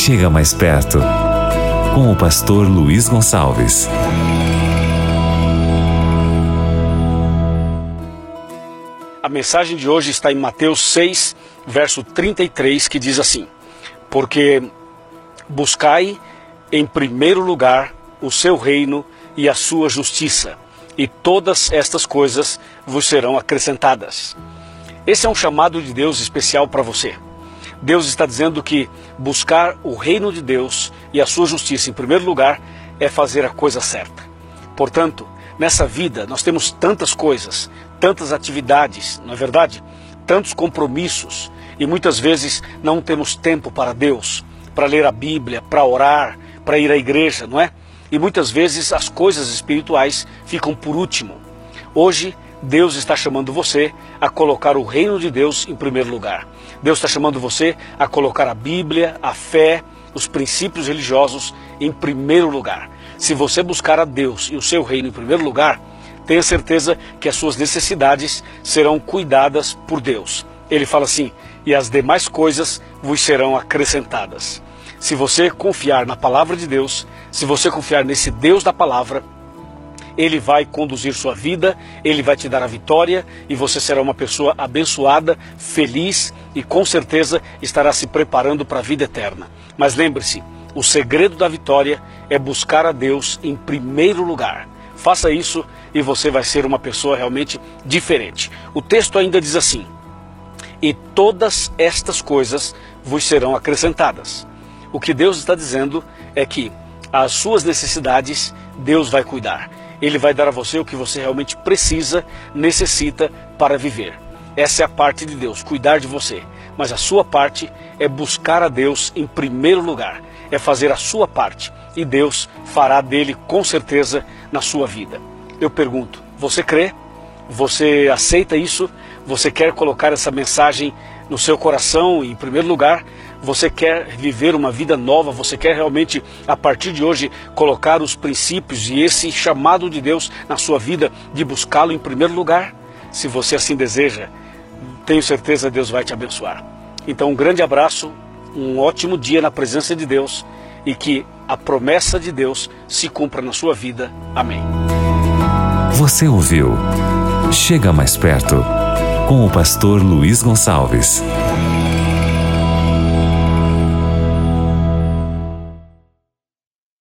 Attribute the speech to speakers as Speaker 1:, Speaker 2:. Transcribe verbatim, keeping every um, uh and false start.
Speaker 1: Chega mais perto, com o pastor Luiz Gonçalves.
Speaker 2: A mensagem de hoje está em Mateus seis, verso trinta e três, que diz assim: porque buscai em primeiro lugar o seu reino e a sua justiça, e todas estas coisas vos serão acrescentadas. Esse é um chamado de Deus especial para você. Deus está dizendo que buscar o reino de Deus e a sua justiça em primeiro lugar é fazer a coisa certa. Portanto, nessa vida nós temos tantas coisas, tantas atividades, não é verdade? Tantos compromissos, e muitas vezes não temos tempo para Deus, para ler a Bíblia, para orar, para ir à igreja, não é? E muitas vezes as coisas espirituais ficam por último. Hoje, Deus está chamando você a colocar o reino de Deus em primeiro lugar. Deus está chamando você a colocar a Bíblia, a fé, os princípios religiosos em primeiro lugar. Se você buscar a Deus e o seu reino em primeiro lugar, tenha certeza que as suas necessidades serão cuidadas por Deus. Ele fala assim: e as demais coisas vos serão acrescentadas. Se você confiar na palavra de Deus, se você confiar nesse Deus da palavra, Ele vai conduzir sua vida, Ele vai te dar a vitória e você será uma pessoa abençoada, feliz e com certeza estará se preparando para a vida eterna. Mas lembre-se, o segredo da vitória é buscar a Deus em primeiro lugar. Faça isso e você vai ser uma pessoa realmente diferente. O texto ainda diz assim: e todas estas coisas vos serão acrescentadas. O que Deus está dizendo é que as suas necessidades Deus vai cuidar. Ele vai dar a você o que você realmente precisa, necessita para viver. Essa é a parte de Deus, cuidar de você. Mas a sua parte é buscar a Deus em primeiro lugar. É fazer a sua parte. E Deus fará dele com certeza na sua vida. Eu pergunto, você crê? Você aceita isso? Você quer colocar essa mensagem no seu coração em primeiro lugar? Você quer viver uma vida nova? Você quer realmente, a partir de hoje, colocar os princípios e esse chamado de Deus na sua vida de buscá-lo em primeiro lugar? Se você assim deseja, tenho certeza que Deus vai te abençoar. Então, um grande abraço, um ótimo dia na presença de Deus e que a promessa de Deus se cumpra na sua vida. Amém.
Speaker 1: Você ouviu Chega Mais Perto, com o pastor Luiz Gonçalves.